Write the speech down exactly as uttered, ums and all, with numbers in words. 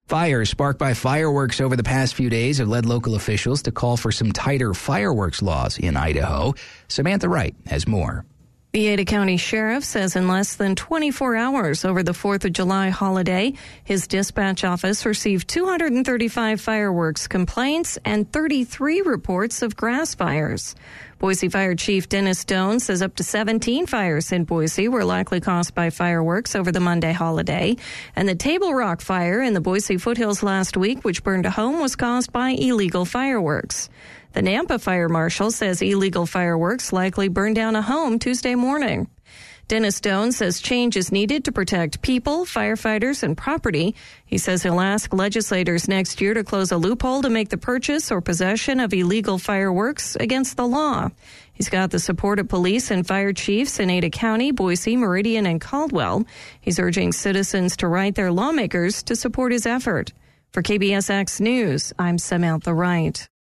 Fires sparked by fireworks over the past few days have led local officials to call for some tighter fireworks laws in Idaho. Samantha Wright has more. The Ada County Sheriff says in less than twenty-four hours over the fourth of July holiday, his dispatch office received two hundred thirty-five fireworks complaints and thirty-three reports of grass fires. Boise Fire Chief Dennis Doan says up to seventeen fires in Boise were likely caused by fireworks over the Monday holiday. And the Table Rock fire in the Boise foothills last week, which burned a home, was caused by illegal fireworks. The Nampa Fire Marshal says illegal fireworks likely burned down a home Tuesday morning. Dennis Doan says change is needed to protect people, firefighters, and property. He says he'll ask legislators next year to close a loophole to make the purchase or possession of illegal fireworks against the law. He's got the support of police and fire chiefs in Ada County, Boise, Meridian, and Caldwell. He's urging citizens to write their lawmakers to support his effort. For K B S X News, I'm Samantha Wright.